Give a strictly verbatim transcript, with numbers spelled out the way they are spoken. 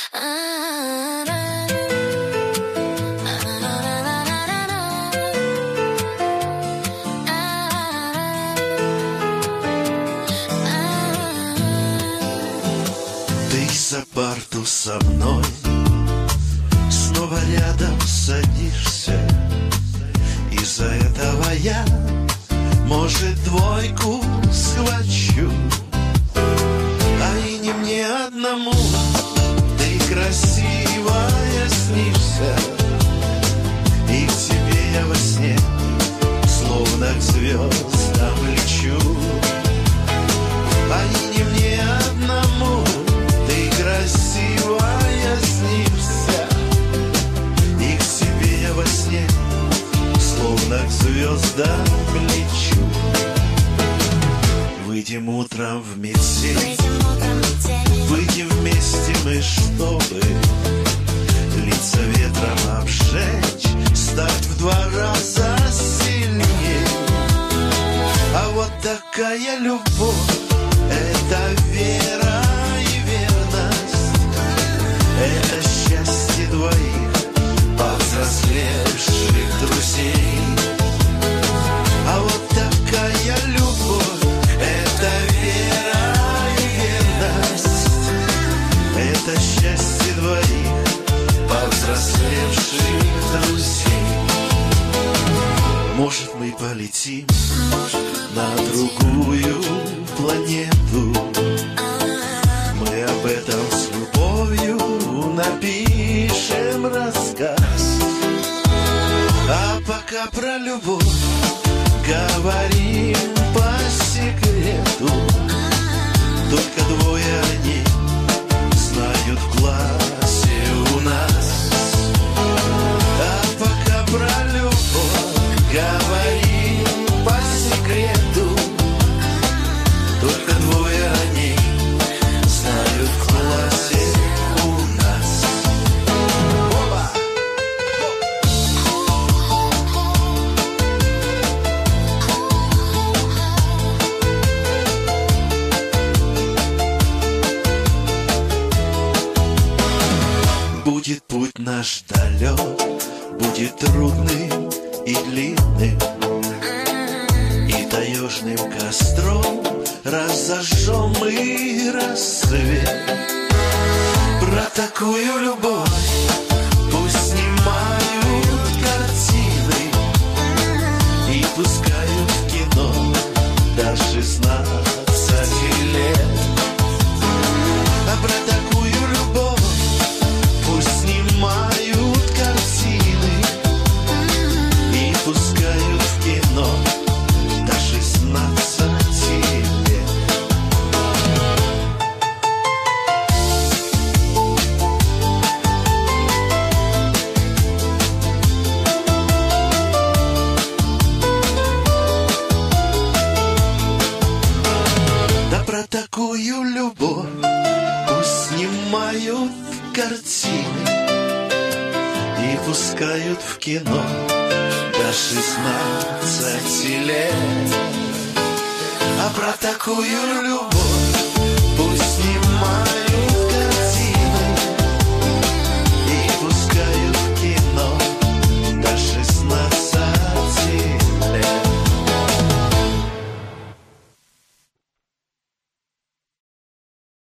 За парту со мной снова рядом садишься. Из-за этого я, может, двойку схвачу. А и не мне одному ты красивая снишься. И к тебе я во сне словно к звездам лечу. А и не мне одному ты красивая снишься. И к себе я во сне словно к звездам лечу. Выйдем утром в метель, выйдем вместе мы, чтобы лица ветром обжечь, стать в два раза сильнее. А вот такая любовь — это вера. Это счастье двоих повзрослевших друзей. А вот такая любовь — это вера и верность. Это счастье двоих повзрослевших друзей. Может, мы полетим на другую планету. Мы об этом с любовью напишем рассказ. А пока про любовь говорим по секрету. Только двое они знают в классе у нас. А пока про любовь говорим по секрету. Только двое они знают в классе у нас. Опа! Будет путь наш далек, будет трудным и длинным, и таежным костром разожжем мы рассвет. Про такую любовь пусть снимают картины и пускают в кино до шестнадцати лет. А про такую любовь пусть снимают картины и пускают в кино до шестнадцати лет. Да про такую любовь пусть снимают картины и пускают в кино до шестнадцати лет. А про такую любовь